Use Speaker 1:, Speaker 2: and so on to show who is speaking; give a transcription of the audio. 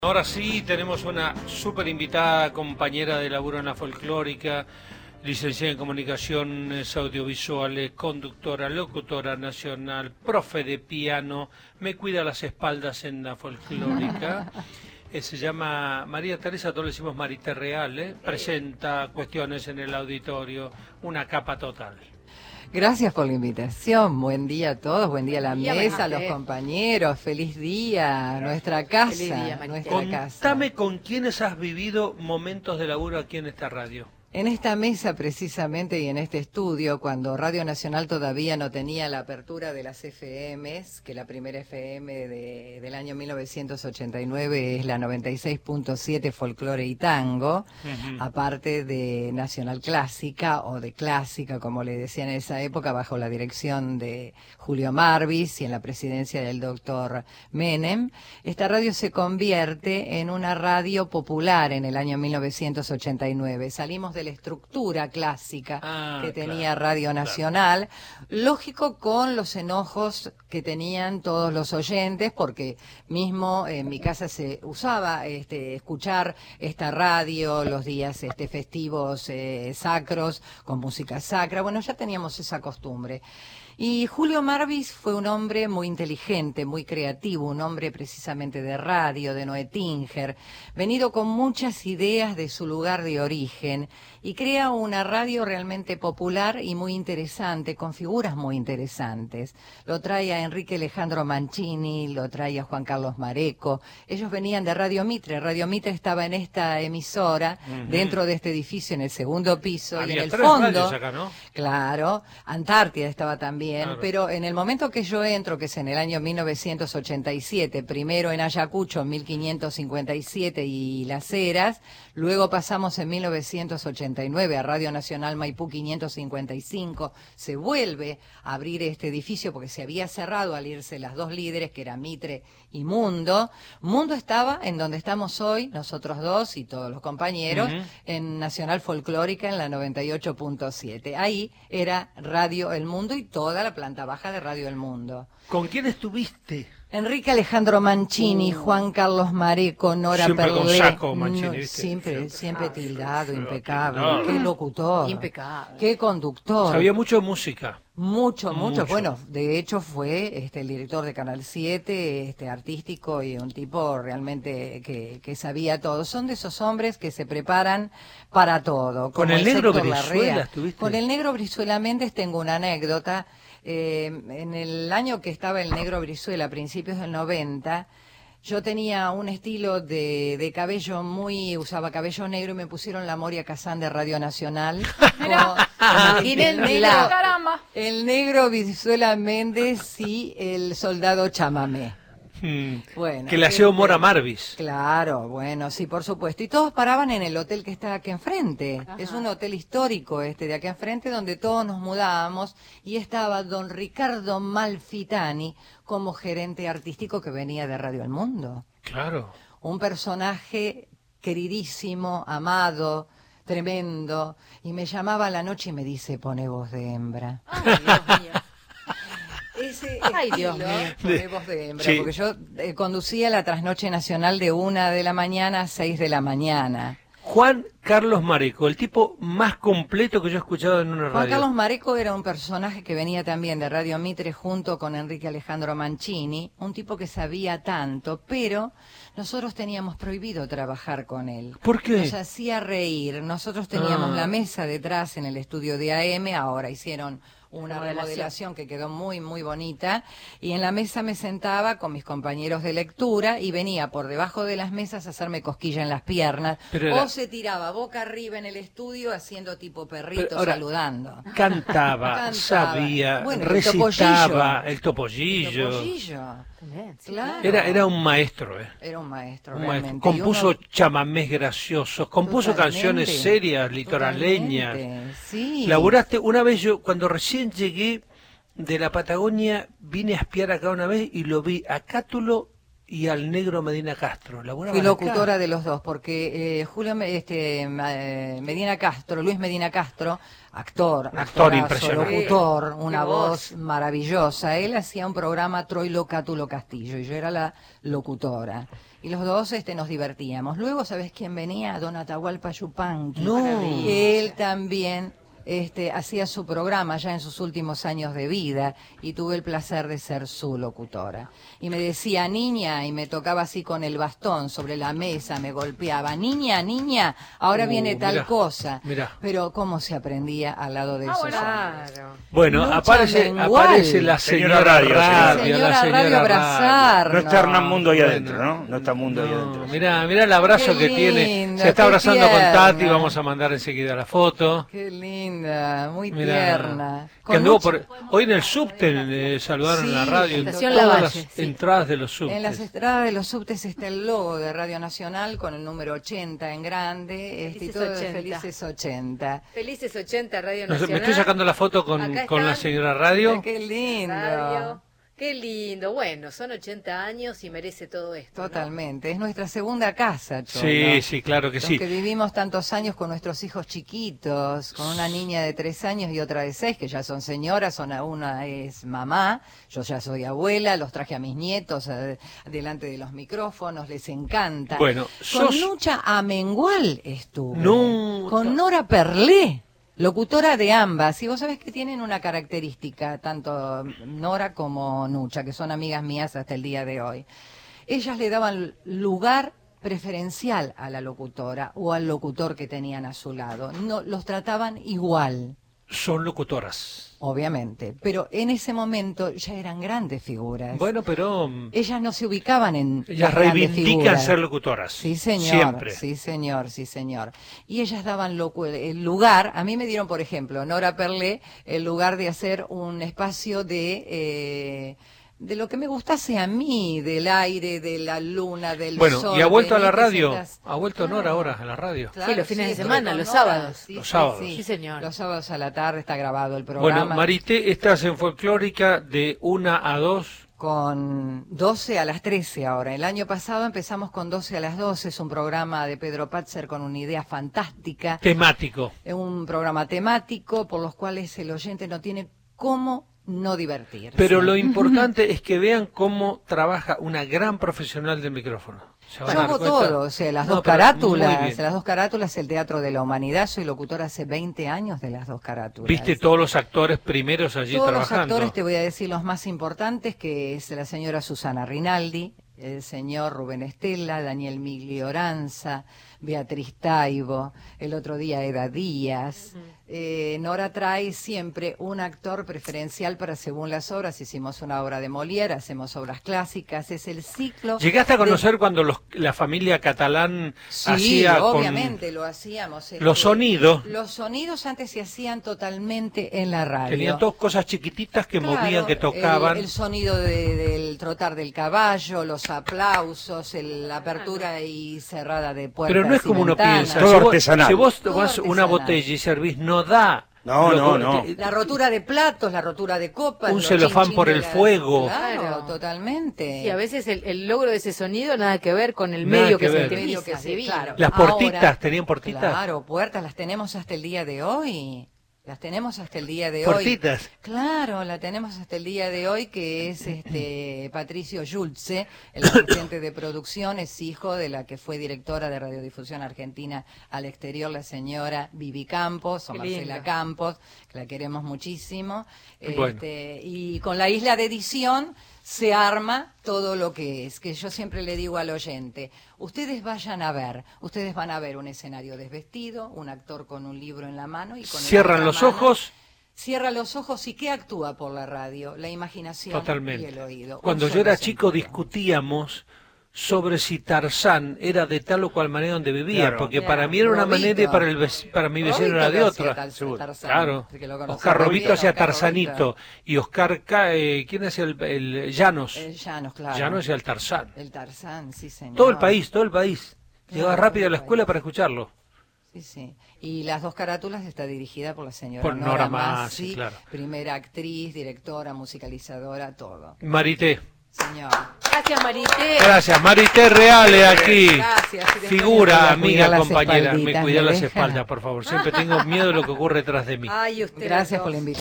Speaker 1: Ahora sí, tenemos una súper invitada, compañera de laburo en la folclórica, licenciada en comunicaciones audiovisuales, conductora, locutora nacional, profe de piano, me cuida las espaldas en la folclórica. Se llama María Teresa, todos le decimos Marité Real, presenta cuestiones en el auditorio, una capa total.
Speaker 2: Gracias por la invitación, buen día a todos, buen día a la mesa, a los compañeros, feliz día, nuestra casa,
Speaker 1: Contame con quiénes has vivido momentos de laburo aquí en esta radio.
Speaker 2: En esta mesa precisamente y en este estudio, cuando Radio Nacional todavía no tenía la apertura de las FMs, que la primera FM del año 1989 es la 96.7 Folclore y Tango, aparte de Nacional Clásica o de Clásica, como le decían en esa época, bajo la dirección de Julio Marvis y en la presidencia del doctor Menem. Esta radio se convierte en una radio popular en el año 1989. Salimos de la estructura clásica que tenía Radio Nacional, lógico con los enojos que tenían todos los oyentes, porque mismo en mi casa se usaba escuchar esta radio los días festivos sacros, con música sacra. Bueno, ya teníamos esa costumbre. Y Julio Marvis fue un hombre muy inteligente, muy creativo, un hombre precisamente de radio, de Noetinger, venido con muchas ideas de su lugar de origen, y crea una radio realmente popular y muy interesante, con figuras muy interesantes. Lo trae a Enrique Alejandro Mancini, lo trae a Juan Carlos Mareco. Ellos venían de Radio Mitre. Radio Mitre estaba en esta emisora, dentro de este edificio, en el segundo piso, y en el fondo,
Speaker 1: acá, ¿no?
Speaker 2: Claro, Antártida estaba también.
Speaker 1: Claro.
Speaker 2: Pero en el momento que yo entro, que es en el año 1987, primero en Ayacucho, 1557 y Las Heras, luego pasamos en 1989 a Radio Nacional Maipú 555, se vuelve a abrir este edificio porque se había cerrado al irse las dos líderes, que eran Mitre y Mundo. Mundo estaba en donde estamos hoy, nosotros dos y todos los compañeros, en Nacional Folclórica en la 98.7. Ahí era Radio El Mundo y toda la planta baja de Radio El Mundo.
Speaker 1: ¿Con quién estuviste?
Speaker 2: Enrique Alejandro Mancini, Juan Carlos Mareco, Nora
Speaker 1: Siempre
Speaker 2: Perlé.
Speaker 1: con saco, Mancini, ¿viste?
Speaker 2: Siempre tildado, impecable.
Speaker 1: No.
Speaker 2: Qué locutor.
Speaker 3: Impecable.
Speaker 2: Qué conductor.
Speaker 1: Sabía mucho de música.
Speaker 2: Mucho. Bueno, de hecho fue el director de Canal 7, artístico, y un tipo realmente que sabía todo. Son de esos hombres que se preparan para todo.
Speaker 1: ¿Con el negro Brizuela estuviste?
Speaker 2: Con el negro Brizuela Méndez tengo una anécdota. En el año que estaba el negro Brizuela, a principios del 90, yo tenía un estilo de cabello usaba cabello negro, y me pusieron la Moria Kazán de Radio Nacional. El negro Brizuela Méndez y el soldado Chamamé. Bueno,
Speaker 1: que le hacía humor a Marvis.
Speaker 2: Claro, bueno, sí, por supuesto. Y todos paraban en el hotel que está aquí enfrente. Ajá. Es un hotel histórico de aquí enfrente, donde todos nos mudábamos, y estaba don Ricardo Malfitani como gerente artístico, que venía de Radio El Mundo.
Speaker 1: Claro.
Speaker 2: Un personaje queridísimo, amado, tremendo, y me llamaba a la noche y me dice: pone voz de hembra.
Speaker 3: Ay, Dios mío.
Speaker 2: Ay, Dios mío, pone voz de hembra, sí. Porque yo conducía la trasnoche nacional de 1 de la mañana a 6 de la mañana.
Speaker 1: Juan Carlos Mareco, el tipo más completo que yo he escuchado en una radio.
Speaker 2: Juan Carlos Mareco era un personaje que venía también de Radio Mitre junto con Enrique Alejandro Mancini, un tipo que sabía tanto, pero nosotros teníamos prohibido trabajar con él.
Speaker 1: ¿Por qué?
Speaker 2: Nos hacía reír. Nosotros teníamos la mesa detrás en el estudio de AM, ahora hicieron una remodelación que quedó muy, muy bonita, y en la mesa me sentaba con mis compañeros de lectura y venía por debajo de las mesas a hacerme cosquilla en las piernas, o se tiraba boca arriba en el estudio haciendo tipo perrito, saludando.
Speaker 1: Cantaba, sabía, bueno, recitaba, el topollillo.
Speaker 2: Claro.
Speaker 1: Era un maestro,
Speaker 2: Era un maestro,
Speaker 1: realmente. Compuso chamamés graciosos, compuso canciones serias, litoraleñas.
Speaker 2: Sí.
Speaker 1: Laburaste una vez, yo cuando recién llegué de la Patagonia, vine a espiar acá una vez y lo vi a Cátulo y al negro Medina Castro.
Speaker 2: Fui locutora de los dos, porque Medina Castro, Luis Medina Castro, actor impresionante, locutor, una voz maravillosa. Él hacía un programa Troilo Cátulo Castillo y yo era la locutora. y los dos nos divertíamos. Luego, ¿sabes quién venía? Don Atahualpa Yupanqui.
Speaker 1: No.
Speaker 2: Que él también hacía su programa ya en sus últimos años de vida y tuve el placer de ser su locutora. Y me decía, niña, y me tocaba así con el bastón sobre la mesa, me golpeaba, niña, niña, ahora viene tal cosa.
Speaker 1: Mirá.
Speaker 2: Pero cómo se aprendía al lado de esos hombres.
Speaker 1: Bueno,
Speaker 2: Lucha
Speaker 1: aparece la señora Radio.
Speaker 2: La señora Radio abrazarnos.
Speaker 3: No está Hernán Mundo ahí adentro, ¿no? No está Mundo ahí adentro.
Speaker 1: Mirá el abrazo que tiene. Se está abrazando con Tati, vamos a mandar enseguida la foto.
Speaker 2: Qué linda, muy tierna.
Speaker 1: Que anduvo hoy en el subte, saludaron en la radio, en todas las entradas de los subtes.
Speaker 2: En las entradas de los subtes está el logo de Radio Nacional con el número 80 en grande, y todo de Felices 80.
Speaker 4: Felices 80, Radio Nacional.
Speaker 1: Me estoy sacando la foto con la señora Radio.
Speaker 2: Qué lindo.
Speaker 4: Radio. Qué lindo. Bueno, son 80 años y merece todo esto.
Speaker 2: Totalmente. ¿No? Es nuestra segunda casa, Cholo.
Speaker 1: Sí, claro que sí.
Speaker 2: Que vivimos tantos años con nuestros hijos chiquitos, con una niña de 3 años y otra de 6, que ya son señoras, una es mamá, yo ya soy abuela, los traje a mis nietos delante de los micrófonos, les encanta.
Speaker 1: Bueno,
Speaker 2: con Nucha Amengual estuve. Con Nora Perlé, locutora de ambas, y vos sabés que tienen una característica, tanto Nora como Nucha, que son amigas mías hasta el día de hoy. Ellas le daban lugar preferencial a la locutora o al locutor que tenían a su lado. No, los trataban igual.
Speaker 1: Son locutoras.
Speaker 2: Obviamente, pero en ese momento ya eran grandes figuras.
Speaker 1: Bueno, pero
Speaker 2: ellas no se ubicaban en
Speaker 1: ellas reivindican ser locutoras.
Speaker 2: Sí, señor.
Speaker 1: Siempre.
Speaker 2: Sí, señor, sí, señor. Y ellas daban el lugar, a mí me dieron, por ejemplo, Nora Perlé, el lugar de hacer un espacio de lo que me gustase a mí, del aire, de la luna, del sol.
Speaker 1: Bueno, y ha vuelto a la radio. Ha vuelto Nora ahora a la radio.
Speaker 4: Claro, sí, los fines de semana, los sábados.
Speaker 2: Sí,
Speaker 1: los sábados.
Speaker 4: Sí, señor.
Speaker 2: Los sábados a la tarde está grabado el programa.
Speaker 1: Bueno, Marité, estás en Folclórica de 1 a 2.
Speaker 2: Con 12 a las 13 ahora. El año pasado empezamos con 12 a las 12, es un programa de Pedro Patzer con una idea fantástica.
Speaker 1: Temático.
Speaker 2: Es un programa temático por los cuales el oyente no tiene cómo no divertirse.
Speaker 1: Pero lo importante es que vean cómo trabaja una gran profesional del micrófono.
Speaker 2: Yo hago todo, o sea, las dos carátulas, el Teatro de la Humanidad, soy locutora hace 20 años de las dos carátulas.
Speaker 1: ¿Viste todos los actores primeros allí
Speaker 2: todos
Speaker 1: trabajando?
Speaker 2: Todos los actores, te voy a decir los más importantes, que es la señora Susana Rinaldi, el señor Rubén Estela, Daniel Miglioranza, Beatriz Taibo, el otro día Eda Díaz. Nora trae siempre un actor preferencial para según las obras. Hicimos una obra de Molière, hacemos obras clásicas, es el ciclo.
Speaker 1: ¿Llegaste a conocer cuando la familia catalán hacía
Speaker 2: Sí, obviamente lo hacíamos.
Speaker 1: Los sonidos.
Speaker 2: Los sonidos antes se hacían totalmente en la radio.
Speaker 1: Tenían dos cosas chiquititas que movían, que tocaban.
Speaker 2: El sonido del trotar del caballo, los aplausos, la apertura y cerrada de puertas.
Speaker 1: Pero no es como uno piensa.
Speaker 3: Todo artesanal.
Speaker 1: Si vos tomás una botella y servís, no da.
Speaker 3: No.
Speaker 2: La rotura de platos, la rotura de copas.
Speaker 1: Un celofán por el fuego.
Speaker 2: Claro, totalmente.
Speaker 4: Y a veces el logro de ese sonido nada que ver con el medio que se utiliza.
Speaker 2: Claro.
Speaker 1: Las portitas, ¿tenían portitas?
Speaker 2: Claro, puertas las tenemos hasta el día de hoy. Las tenemos hasta el día de
Speaker 1: ¿Portitas?
Speaker 2: hoy. Claro, la tenemos hasta el día de hoy, que es Patricio Yulce, el asistente de producción, es hijo de la que fue directora de Radiodifusión Argentina al exterior, la señora Vivi Campos, o Marcela Campos, que la queremos muchísimo.
Speaker 1: Bueno.
Speaker 2: Y con la isla de edición se arma todo lo que es, que yo siempre le digo al oyente, ustedes van a ver un escenario desvestido, un actor con un libro en la mano y con
Speaker 1: cierran los ojos.
Speaker 2: Cierra los ojos y ¿qué actúa por la radio? La imaginación.
Speaker 1: Totalmente.
Speaker 2: Y el oído.
Speaker 1: Cuando yo era chico discutíamos sobre si Tarzán era de tal o cual manera donde vivía, porque para mí era una manera y para mi vecino era de otra. Claro. Oscar Robito hacía Tarzanito y Oscar ¿quién hacía el Llanos?
Speaker 2: El Llanos, claro.
Speaker 1: Llanos hacía el Tarzán.
Speaker 2: El Tarzán, sí, señor.
Speaker 1: Todo el país. Llegaba rápido a la escuela
Speaker 2: país.
Speaker 1: para escucharlo.
Speaker 2: Sí. Y las dos carátulas está dirigida por la señora
Speaker 1: Nora
Speaker 2: Massi,
Speaker 1: claro.
Speaker 2: Primera actriz, directora, musicalizadora, todo.
Speaker 1: Marité.
Speaker 2: Señor.
Speaker 4: Gracias, Marité.
Speaker 1: Gracias, Marité Reale aquí.
Speaker 2: Gracias.
Speaker 1: Figura, amiga, compañera. Me
Speaker 2: espalditas,
Speaker 1: cuida
Speaker 2: ¿me
Speaker 1: las
Speaker 2: deja?
Speaker 1: espaldas, por favor. Siempre tengo miedo de lo que ocurre detrás de mí.
Speaker 4: Ay, usted
Speaker 2: Gracias por la invitación.